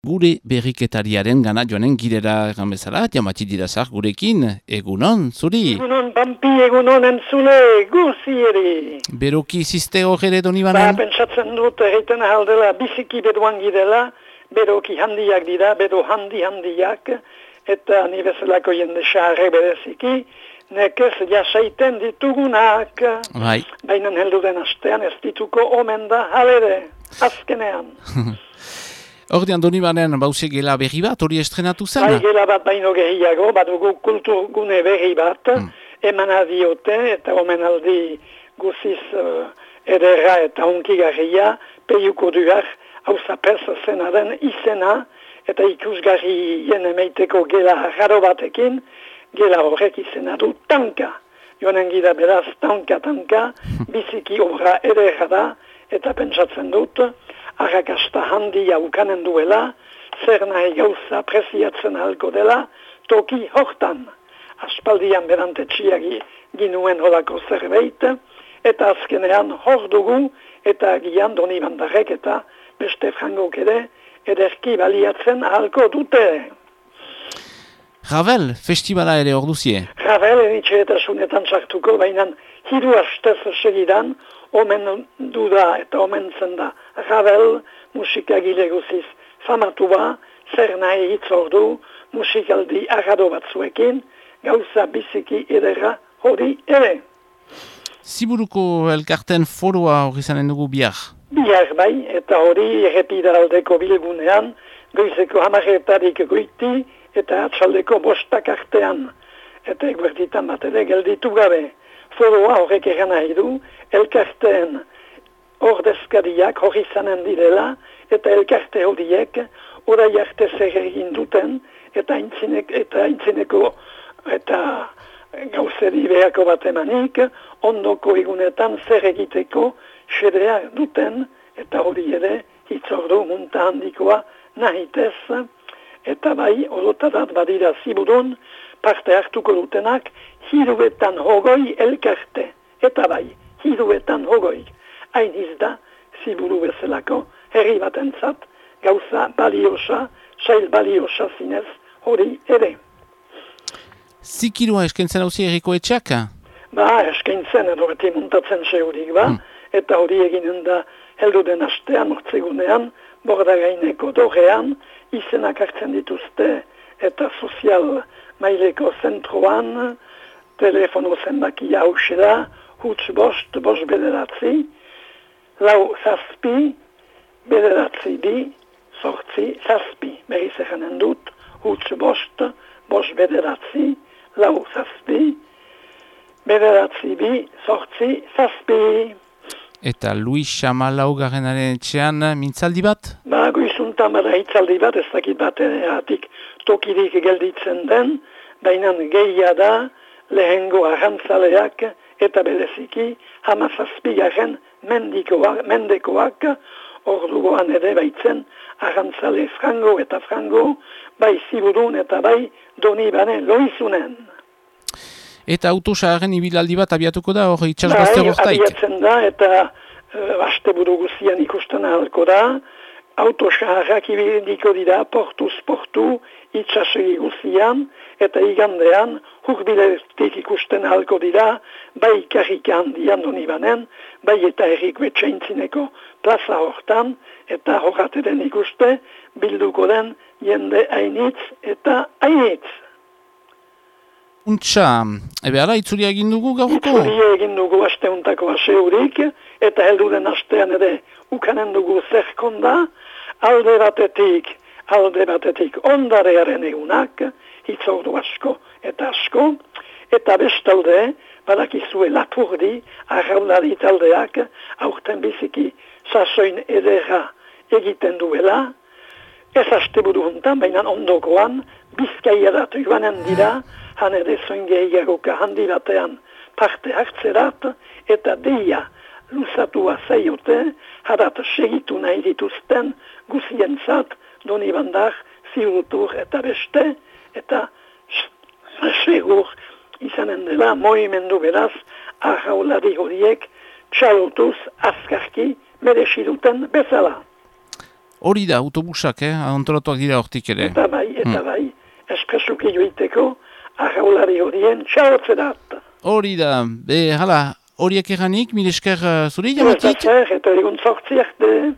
Gure berriketariaren gana joanen girera egan bezala, jamati dirazak gurekin, egunon, zuri? Egunon, Pampi, egunon entzule, guzi ere. Beroki ziste horre doni banen? Pentsatzen dut egiten ahaldela, biziki beduan girela, beroki handiak dira, bedo handiak, eta ni bezalako jende xarre bereziki, nekez jasaiten ditugunak. Bai. Baina heldu den astean ez dituko omen da, halere, azkenean. Ordean doni banen bauze gela berri bat, hori estrenatu zen? Bai, gela bat baino gehiago, badugu kulturgune berri bat, emana diote, eta omenaldi guziz ederra eta hunkigarria, peiuko duar, hauza persa zenaren izena, eta ikusgarri jene meiteko gela raro batekin, gela horrek izena du tanka. Joanen gira beraz tanka, biziki obra ederra da, eta pentsatzen dut, arrakasta handia ukanen duela, zer nahi gauza preziatzen ahalko dela, toki hortan. Aspaldian berantetxiak ginuen holako zerbait, eta azkenean hor dugu, eta gian doni bandarek eta beste frangok ere, ederki baliatzen ahalko dute. Ravel, festivala ere hor duzie? Ravel eritxeetasunetan sartuko, baina hiru astez segidan, omen duda eta omen zen da. Ravel, musikagile guziz famatu ba, zer nahi hitz ordu, musikaldi agado batzuekin, gauza biziki ederra hori ere. Ziburuko elkarten foroa hori zanen dugu bihar? Bihar bai, eta hori errepidaraldeko bilgunean, goizeko 10:00 goiti, eta atxaldeko 5 artean. Eta eguerditan bat ere gelditu gabe. Foroa horrek egan nahi du, elkarteen ordezkariak hori zanen direla, eta elkarte horiek orai arte zer egin duten, eta intzineko eta gauzeri behako bat emanik, ondoko egunetan zer egiteko xedea duten, eta hori ere hitzordu munta handikoa nahitez, eta bai, orotarat badira ziburun, parte hartuko dutenak, 120 elkarte, eta bai, 120. Hain izda, ziburu bezalako, herri batentzat, gauza baliosa, sail baliosa zinez, hori ere. Zikirua eskentzen hauzi erriko etxak? Eskentzen edo beti muntatzen seurik eta hori eginen da heldu den astean, urtzegunean, bordagaineko dorean, izenak hartzen dituzte, eta sozial maileko zentroan, telefono zenbakia hause da, huts bost bederatzi, lau zazpi, bederatzi bi, sortzi zazpi. Berriz eganen dut, huts bost bederatzi, lau zazpi, bederatzi bi, sortzi zazpi. Eta Luis Xamalau garenaren etxean mintzaldi bat? Goizuntan bada hitzaldi bat, ez dakit bateatik tokirik gelditzen den, baina gehia da lehengo arrantzaleak eta bereziki 17 mendekoak ordugoan ere baitzen arrantzale frango eta frango, bai ziburun eta bai doni bane loizunen. Eta autosaren ibilaldi bat abiatuko da hor itxasbazte bortaik? Abiatzen da eta aste buru guzian ikusten ahalko da, autosaharrak ibiliko dira portuz portu itxasegi guzian, eta igandean hurbiletik ikusten ahalko dira, bai karrika handian doni banen, bai eta herriko etxaintzineko plaza hortan, eta horrateren ikuste bilduko den jende hainitz eta hainitz. Untxa, ala itzuri egin dugu gaurko? Itzuri egin dugu asteuntako aseurik, eta heldu den astean ere ukanen dugu zerkonda, alde batetik ondarearen egunak, hitzordu asko, eta bestalde, badakizue lapurdi, arraulari taldeak, aurten biziki sasoin ederra egiten duela, ez asteburu hontan, baina ondokoan, Bizkaiarat joanen dira, han ere zoingehiagoka handi batean parte hartzerat, eta deia luzatua zaiote, harat segitu nahi dituzten, guzientzat, doni bandar, ziurutur eta beste, eta segur izanen dela, moimendu beraz, arraulari horiek, txalotuz, azkarki, meresiduten bezala. Hori da, autobusak, antolatuak dira hortik ere. Eta bai, espresuki joiteko, arraulari horien txaotzerat. Hori da, hala, horiek eganik, mire esker zuri jamatik? Eta egun sortzi arte.